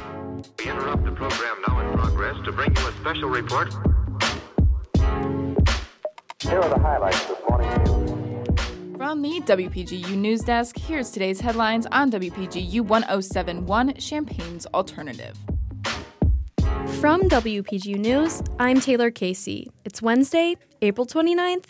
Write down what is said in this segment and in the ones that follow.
We interrupt the program now in progress to bring you a special report. Here are the highlights this morning's news. From the WPGU News Desk, here's today's headlines on WPGU 1071, Champaign's Alternative. From WPGU News, I'm Taylor Casey. It's Wednesday, April 29th,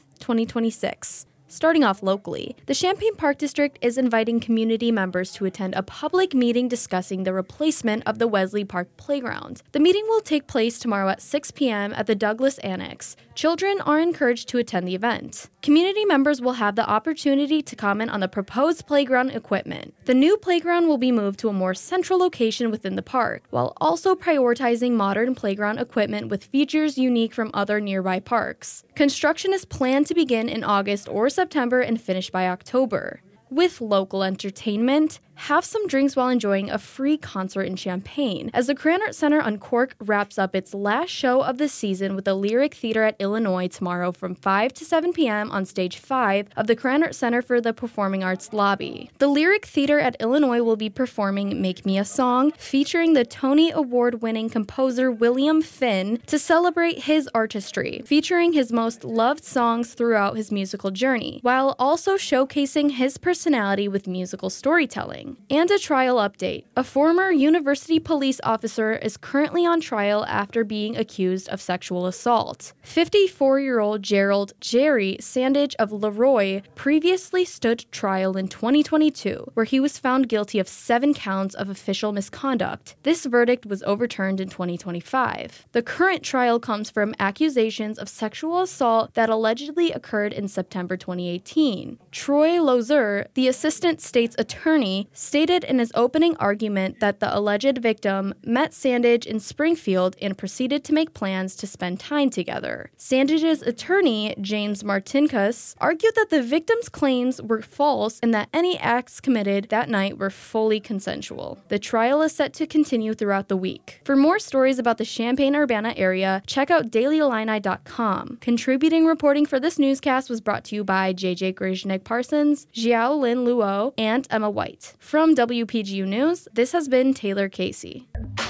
2026. Starting off locally, the Champaign Park District is inviting community members to attend a public meeting discussing the replacement of the Wesley Park Playground. The meeting will take place tomorrow at 6 p.m. at the Douglas Annex. Children are encouraged to attend the event. Community members will have the opportunity to comment on the proposed playground equipment. The new playground will be moved to a more central location within the park, while also prioritizing modern playground equipment with features unique from other nearby parks. Construction is planned to begin in August or September and finish by October. With local entertainment, have some drinks while enjoying a free concert in Champaign, as the Cranard Center on Cork wraps up its last show of the season with the Lyric Theater at Illinois tomorrow from 5 to 7 p.m. on Stage 5 of the Cranard Center for the Performing Arts Lobby. The Lyric Theater at Illinois will be performing Make Me a Song, featuring the Tony Award-winning composer William Finn to celebrate his artistry, featuring his most loved songs throughout his musical journey, while also showcasing his personality with musical storytelling. And a trial update. A former university police officer is currently on trial after being accused of sexual assault. 54-year-old Gerald Jerry Sandage of Leroy previously stood trial in 2022, where he was found guilty of 7 counts of official misconduct. This verdict was overturned in 2025. The current trial comes from accusations of sexual assault that allegedly occurred in September 2018. Troy Lozier, the assistant state's attorney, stated in his opening argument that the alleged victim met Sandage in Springfield and proceeded to make plans to spend time together. Sandage's attorney, James Martinkus, argued that the victim's claims were false and that any acts committed that night were fully consensual. The trial is set to continue throughout the week. For more stories about the Champaign-Urbana area, check out dailyillini.com. Contributing reporting for this newscast was brought to you by JJ Grishnig-Parsons, Xiao Lin Luo, and Emma White. From WPGU News, this has been Taylor Casey.